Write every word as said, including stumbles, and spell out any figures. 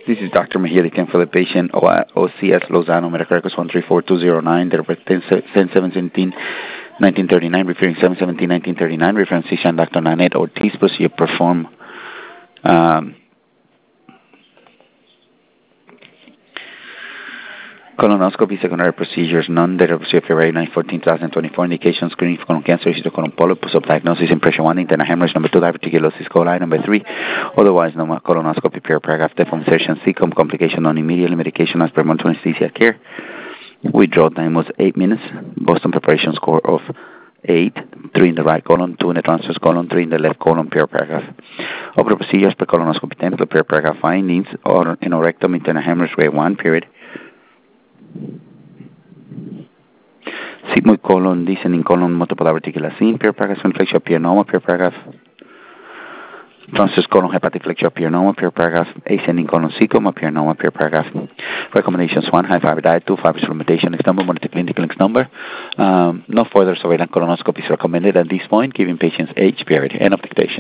This is Doctor Mejia, the can for the patient, O C S Lozano, medical records one three four two zero nine, date of birth ten seven seventeen nineteen thirty-nine, referring seven seventeen nineteen thirty-nine, reference physician Doctor Nanette Ortiz, procedure perform um, colonoscopy, secondary procedures, none, date of procedure February ninth, fourteen, twenty twenty-four, indication screening for colon cancer, colon polyp, post-diagnosis, impression one, internal hemorrhage, number two, diverticulosis coli, number three, otherwise normal colonoscopy, per paragraph, deformation, C C O M, complication non-immediate, medication as per monthly anesthesia care. Withdrawal time was eight minutes, Boston preparation score of eight, three in the right colon, two in the transverse colon, three in the left colon, per paragraph. Upper procedures per colonoscopy template, per paragraph findings, or anorectum, internal hemorrhage, grade one, period. Sigmoid colon, descending colon, multiple diverticular scene, per paragraph, inflection, appear normal, per paragraph. Transverse colon, hepatic flexure, appear normal, per paragraph. Ascending colon, C C O M, appear normal, per paragraph. Recommendations: one, high fiber diet; two, fiber supplementation. Next number, monitor clinical next number. Um, no further surveillance colonoscopy is recommended at this point, giving patients age, period. End of dictation.